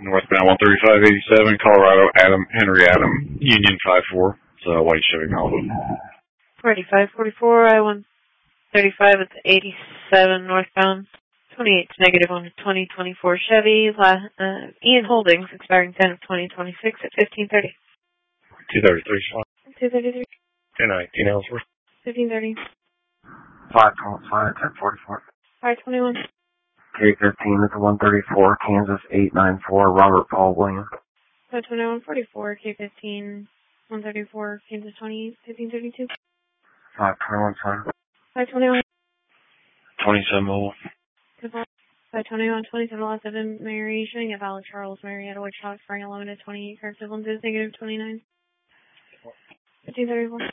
Northbound 13587, Colorado, Henry Adam, Union 54. It's a white Chevy Malibu. 4544, I-135 at the 87 northbound. 28 negative on the 2024 Chevy. Ian Holdings, expiring 10 of 2026 at 1530. 233. 233. 219 Ellsworth. 1530. 5.5, 1044. 521. K15 at the 134, Kansas 894, Robert Paul Williams. 521, 44, K15, 134, Kansas 28, 1532. 521, son. 521. 2701. 521, 2707, Mary, showing at Valid Charles, Marietta, Wichita, Spring, Limited 28, Kirk, Civil, negative 29. 1534.